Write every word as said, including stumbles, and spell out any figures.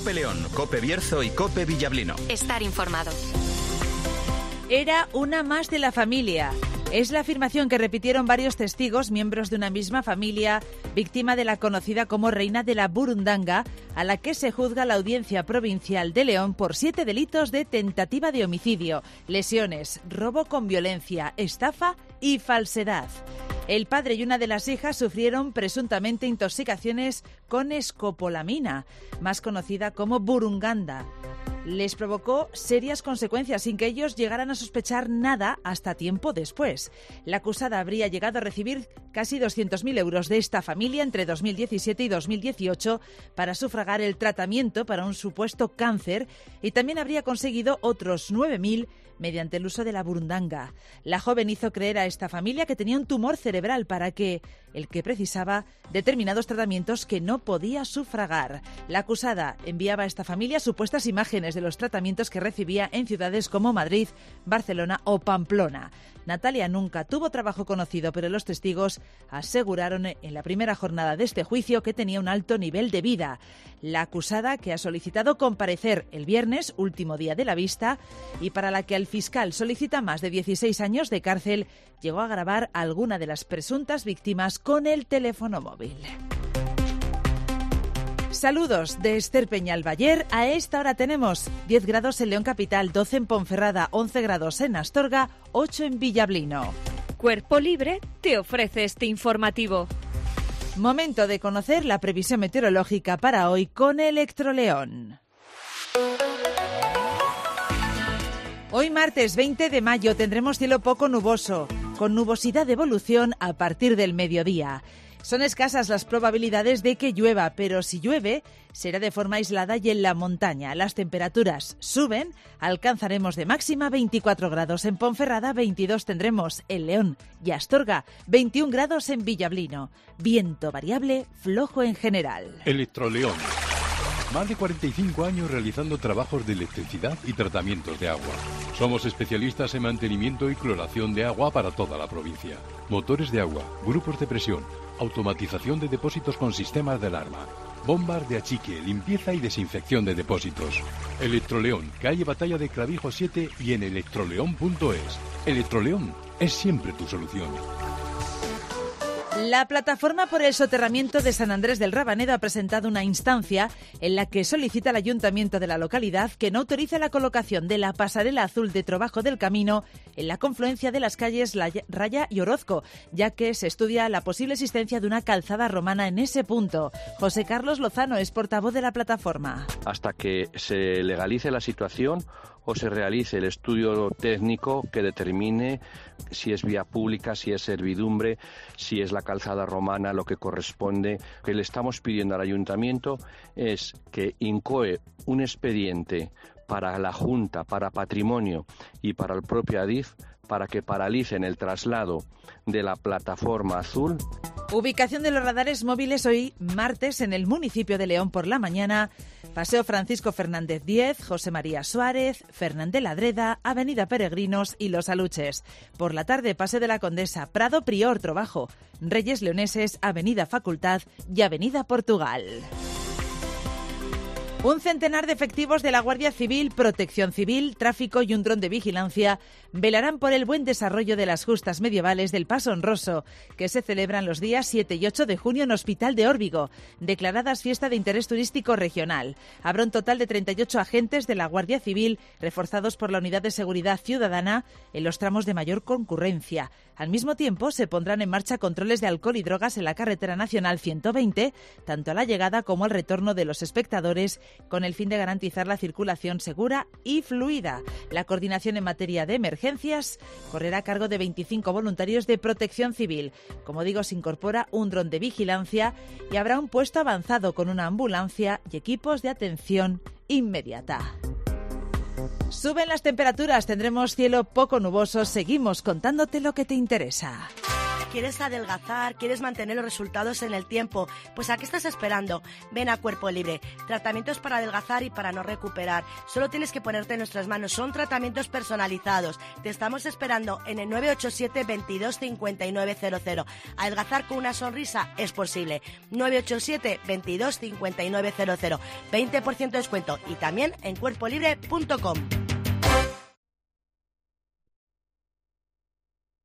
COPE León, COPE Bierzo y COPE Villablino. Estar informado. Era una más de la familia. Es la afirmación que repitieron varios testigos, miembros de una misma familia, víctima de la conocida como Reina de la Burundanga, a la que se juzga la Audiencia Provincial de León por siete delitos de tentativa de homicidio, lesiones, robo con violencia, estafa y falsedad. El padre y una de las hijas sufrieron presuntamente intoxicaciones con escopolamina, más conocida como burunganda. Les provocó serias consecuencias sin que ellos llegaran a sospechar nada hasta tiempo después. La acusada habría llegado a recibir casi doscientos mil euros de esta familia entre dos mil diecisiete y dos mil dieciocho para sufragar el tratamiento para un supuesto cáncer y también habría conseguido otros nueve mil mediante el uso de la burundanga. La joven hizo creer a esta familia que tenía un tumor cerebral para que el que precisaba determinados tratamientos que no podía sufragar. La acusada enviaba a esta familia supuestas imágenes de los tratamientos que recibía en ciudades como Madrid, Barcelona o Pamplona. Natalia nunca tuvo trabajo conocido, pero los testigos aseguraron en la primera jornada de este juicio que tenía un alto nivel de vida. La acusada, que ha solicitado comparecer el viernes, último día de la vista, y para la que el fiscal solicita más de dieciséis años de cárcel, llegó a grabar a alguna de las presuntas víctimas con el teléfono móvil. Saludos de Esther Peñalbayer. A esta hora tenemos diez grados en León Capital, doce en Ponferrada, once grados en Astorga, ocho en Villablino. Cuerpo Libre te ofrece este informativo. Momento de conocer la previsión meteorológica para hoy con Electroleón. Hoy martes veinte de mayo tendremos cielo poco nuboso, con nubosidad de evolución a partir del mediodía. Son escasas las probabilidades de que llueva, pero si llueve, será de forma aislada y en la montaña. Las temperaturas suben, alcanzaremos de máxima veinticuatro grados en Ponferrada, veintidós tendremos en León y Astorga, veintiún grados en Villablino. Viento variable, flojo en general. Electroleón. Más de cuarenta y cinco años realizando trabajos de electricidad y tratamientos de agua. Somos especialistas en mantenimiento y cloración de agua para toda la provincia. Motores de agua, grupos de presión, automatización de depósitos con sistemas de alarma, bombas de achique, limpieza y desinfección de depósitos. Electroleón, calle Batalla de Clavijo siete y en electroleón punto es. Electroleón es siempre tu solución. La plataforma por el soterramiento de San Andrés del Rabanedo ha presentado una instancia en la que solicita al ayuntamiento de la localidad que no autorice la colocación de la pasarela azul de Trobajo del Camino en la confluencia de las calles Raya y Orozco, ya que se estudia la posible existencia de una calzada romana en ese punto. José Carlos Lozano es portavoz de la plataforma. Hasta que se legalice la situación o se realice el estudio técnico que determine si es vía pública, si es servidumbre, si es la calzada romana, lo que corresponde. Lo que le estamos pidiendo al ayuntamiento es que incoe un expediente para la Junta, para Patrimonio y para el propio Adif para que paralicen el traslado de la plataforma azul. Ubicación de los radares móviles hoy martes en el municipio de León por la mañana. Paseo Francisco Fernández diez, José María Suárez, Fernández Ladreda, Avenida Peregrinos y Los Aluches. Por la tarde, Paseo de la Condesa, Prado Prior Trobajo, Reyes Leoneses, Avenida Facultad y Avenida Portugal. Un centenar de efectivos de la Guardia Civil, Protección Civil, Tráfico y un dron de vigilancia velarán por el buen desarrollo de las justas medievales del Paso Honroso, que se celebran los días siete y ocho de junio en Hospital de Órbigo, declaradas fiesta de interés turístico regional. Habrá un total de treinta y ocho agentes de la Guardia Civil, reforzados por la Unidad de Seguridad Ciudadana en los tramos de mayor concurrencia. Al mismo tiempo, se pondrán en marcha controles de alcohol y drogas en la carretera nacional ciento veinte, tanto a la llegada como al retorno de los espectadores, con el fin de garantizar la circulación segura y fluida. La coordinación en materia de emergencias correrá a cargo de veinticinco voluntarios de Protección Civil. Como digo, se incorpora un dron de vigilancia y habrá un puesto avanzado con una ambulancia y equipos de atención inmediata. Suben las temperaturas, tendremos cielo poco nuboso, seguimos contándote lo que te interesa. ¿Quieres adelgazar? ¿Quieres mantener los resultados en el tiempo? Pues ¿a qué estás esperando? Ven a Cuerpo Libre. Tratamientos para adelgazar y para no recuperar. Solo tienes que ponerte en nuestras manos. Son tratamientos personalizados. Te estamos esperando en el nueve ocho siete, veintidós, cincuenta y nueve cero cero. Adelgazar con una sonrisa es posible. nueve ocho siete, veintidós, cincuenta y nueve cero cero. veinte por ciento de descuento. Y también en cuerpo libre punto com.